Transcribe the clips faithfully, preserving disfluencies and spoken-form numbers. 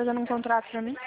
fazendo um contrato pra mim.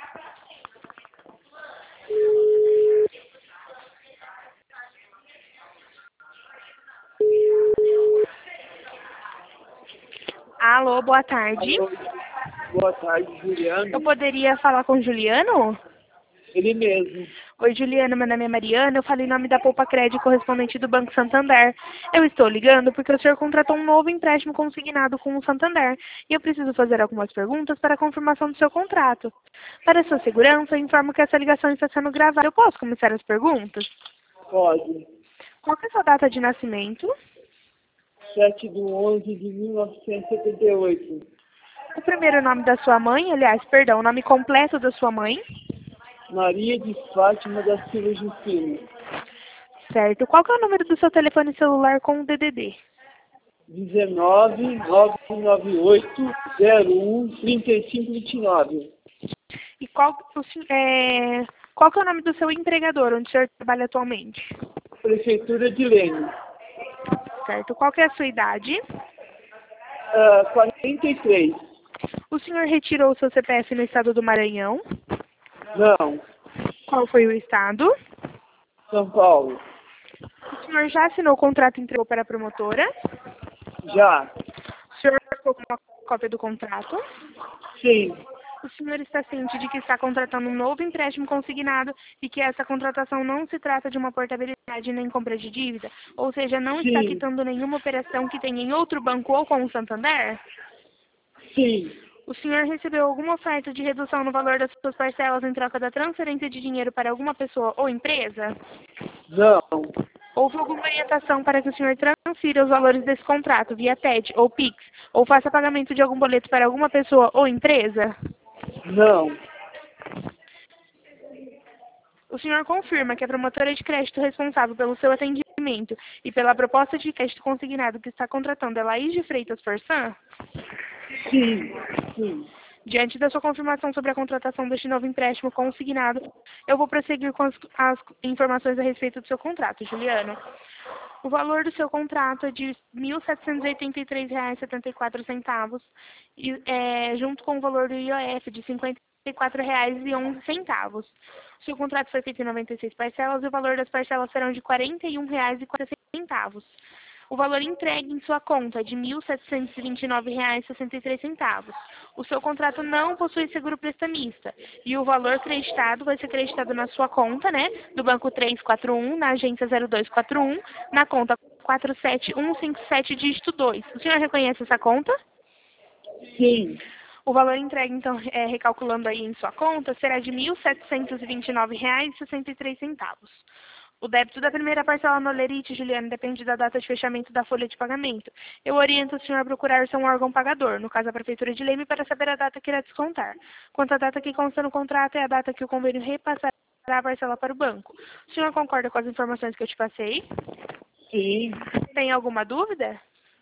Alô, boa tarde. Alô, boa tarde, Juliano. Eu poderia falar com o Juliano? Ele mesmo. Oi, Juliano, meu nome é Mariana, eu falei em nome da Poupa Crédito, correspondente do Banco Santander. Eu estou ligando porque o senhor contratou um novo empréstimo consignado com o Santander e eu preciso fazer algumas perguntas para a confirmação do seu contrato. Para sua segurança, eu informo que essa ligação está sendo gravada. Eu posso começar as perguntas? Pode. Qual que é a sua data de nascimento? sete de onze de mil novecentos e setenta e oito. O primeiro nome da sua mãe, aliás, perdão, o nome completo da sua mãe? Maria de Fátima da Silva Justino. Certo. Qual que é o número do seu telefone celular com o D D D? dezenove, nove nove oito, zero um, trinta e cinco, vinte e nove. E qual, o sen- é, qual que é o nome do seu empregador, onde o senhor trabalha atualmente? Prefeitura de Leme. Certo. Qual que é a sua idade? Ah, quarenta e três. O senhor retirou o seu C P F no estado do Maranhão? Não. Qual foi o estado? São Paulo. O senhor já assinou o contrato e entregou para a promotora? Já. O senhor ficou com uma cópia do contrato? Sim. O senhor está ciente de que está contratando um novo empréstimo consignado e que essa contratação não se trata de uma portabilidade nem compra de dívida? Ou seja, não está Sim. quitando nenhuma operação que tenha em outro banco ou com o Santander? Sim. O senhor recebeu alguma oferta de redução no valor das suas parcelas em troca da transferência de dinheiro para alguma pessoa ou empresa? Não. Houve alguma orientação para que o senhor transfira os valores desse contrato via T E D ou Pix, ou faça pagamento de algum boleto para alguma pessoa ou empresa? Não. O senhor confirma que a promotora de crédito responsável pelo seu atendimento e pela proposta de crédito consignado que está contratando é Laís de Freitas Forçan? Sim. Sim. Diante da sua confirmação sobre a contratação deste novo empréstimo consignado, eu vou prosseguir com as, as informações a respeito do seu contrato, Juliano. O valor do seu contrato é de mil setecentos e oitenta e três reais e setenta e quatro centavos, e, é, junto com o valor do I O F de cinquenta e quatro reais e onze centavos. O seu contrato foi feito em noventa e seis parcelas e o valor das parcelas serão de quarenta e um reais e quarenta centavos. O valor entregue em sua conta é de mil setecentos e vinte e nove reais e sessenta e três centavos. O seu contrato não possui seguro prestamista e o valor creditado vai ser creditado na sua conta, né, do banco três quatro um, na agência zero dois quatro um, na conta quatro sete um cinco sete, dígito dois. O senhor reconhece essa conta? Sim. O valor entregue, então, é, recalculando aí em sua conta, será de mil setecentos e vinte e nove reais e sessenta e três centavos. O débito da primeira parcela no Olerite, Juliano, depende da data de fechamento da folha de pagamento. Eu oriento o senhor a procurar seu órgão pagador, no caso a Prefeitura de Leme, para saber a data que irá descontar. Quanto à data que consta no contrato, é a data que o convênio repassará a parcela para o banco. O senhor concorda com as informações que eu te passei? Sim. Tem alguma dúvida?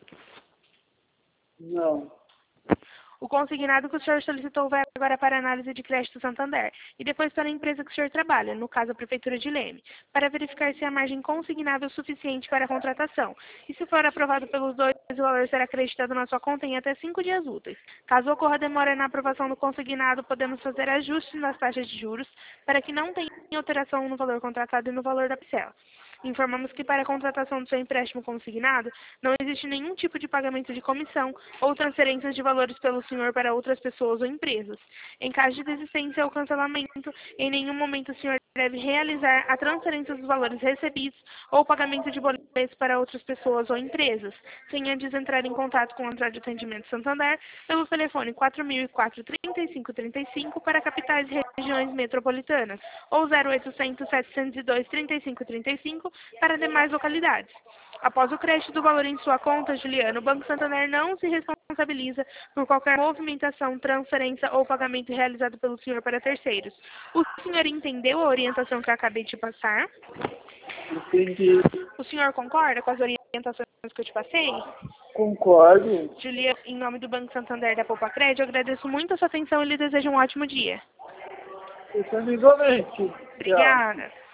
Não. O consignado que o senhor solicitou vai agora para a análise de crédito Santander e depois para a empresa que o senhor trabalha, no caso a Prefeitura de Leme, para verificar se a margem consignável é suficiente para a contratação. E se for aprovado pelos dois, o valor será acreditado na sua conta em até cinco dias úteis. Caso ocorra demora na aprovação do consignado, podemos fazer ajustes nas taxas de juros para que não tenha alteração no valor contratado e no valor da parcela. Informamos que para a contratação do seu empréstimo consignado, não existe nenhum tipo de pagamento de comissão ou transferências de valores pelo senhor para outras pessoas ou empresas. Em caso de desistência ou cancelamento, em nenhum momento o senhor deve realizar a transferência dos valores recebidos ou pagamento de boletos para outras pessoas ou empresas, sem antes entrar em contato com o Central de Atendimento Santander pelo telefone quatro mil e quatro, trinta e cinco trinta e cinco para capitais e regiões metropolitanas ou zero oitocentos, setecentos e dois, trinta e cinco trinta e cinco para demais localidades. Após o crédito do valor em sua conta, Juliano, o Banco Santander não se responsabiliza por qualquer movimentação, transferência ou pagamento realizado pelo senhor para terceiros. O senhor entendeu a orientação que eu acabei de passar? Entendi. O senhor concorda com as orientações que eu te passei? Concordo. Juliano, em nome do Banco Santander da Poupa Crédito, eu agradeço muito a sua atenção e lhe desejo um ótimo dia. Eu também igualmente. Tchau. Obrigada.